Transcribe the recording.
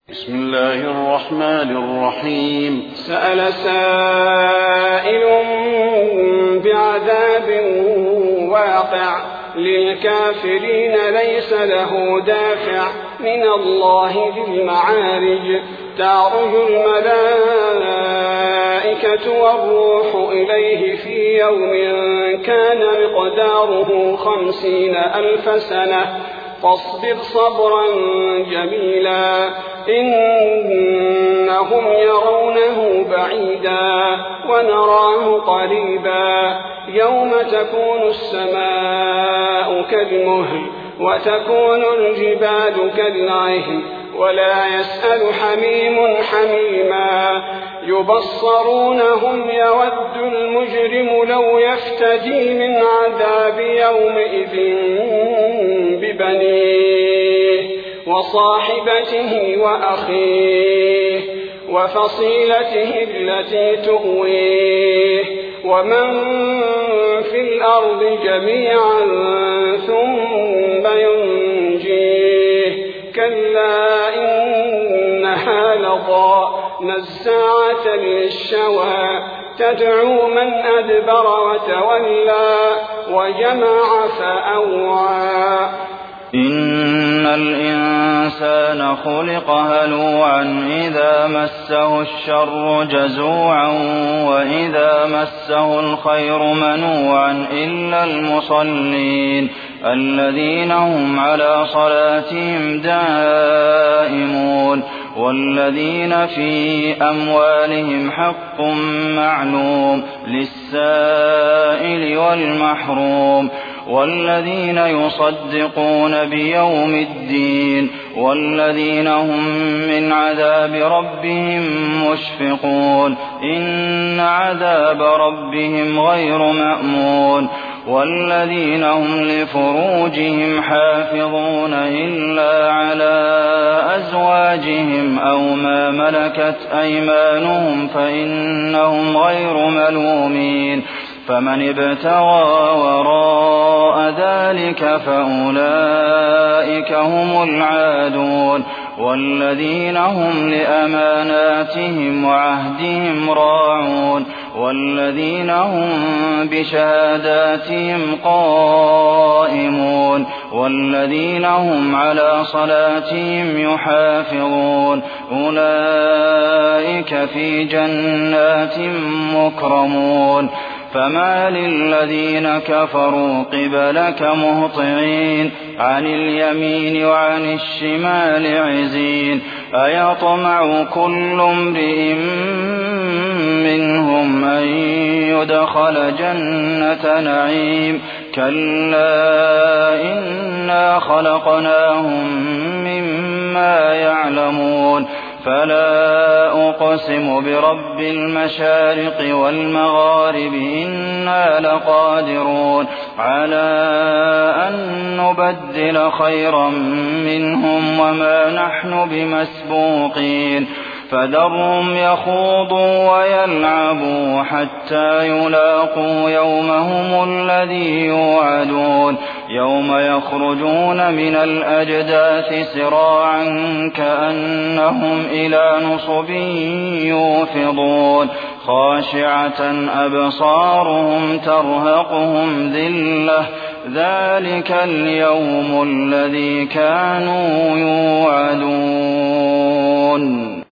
بسم الله الرحمن الرحيم. سأل سائل بعذاب واقع للكافرين ليس له دافع من الله ذي المعارج. تعرج الملائكة والروح إليه في يوم كان مقداره 50,000 سنة فاصبر صبرا جميلا إنهم يرونه بعيدا ونراه قريبا يوم تكون السماء كالمهل وتكون الجبال كالعهن ولا يسأل حميم حميما يبصرونهم يود المجرم لو يفتدي من عذاب يومئذ ببنيه وصاحبته وأخيه وفصيلته التي تؤويه ومن في الأرض جميعا ثم ينجيه كلا إنها لظى نزاعة للشوى تدعو من أدبر وتولى وجمع فأوعى. إن الإنسان خلق هلوعا إذا مسه الشر جزوعا وإذا مسه الخير منوعا إلا المصلين الذين هم على صلاتهم دائمون والذين في أموالهم حق معلوم للسائل والمحروم والذين يصدقون بيوم الدين والذين هم من عذاب ربهم مشفقون إن عذاب ربهم غير مأمون والذين هم لفروجهم حافظون إلا على أزواجهم أو ما ملكت أيمانهم فإنهم غير ملومين فمن ابتغى وراء ذلك فأولئك هم العادون والذين هم لأماناتهم وعهدهم راعون والذين هم بشهاداتهم قائمون والذين هم على صلاتهم يحافظون أولئك في جنات مكرمون فما للذين كفروا قبلك مهطعين عن اليمين وعن الشمال عزين أيطمع كل امرئ منهم أن يدخل جنة نعيم كلا إنا خلقناهم مما يعلمون فلا أقسم برب المشارق والمغارب إنا لقادرون على أن نبدل خيرا منهم وما نحن بمسبوقين فذرهم يخوضوا ويلعبوا حتى يلاقوا يومهم الذي يوعدون يوم يخرجون من الأجداث سراعا كأنهم إلى نصب يوفضون خاشعة أبصارهم ترهقهم ذلة ذلك اليوم الذي كانوا يوعدون.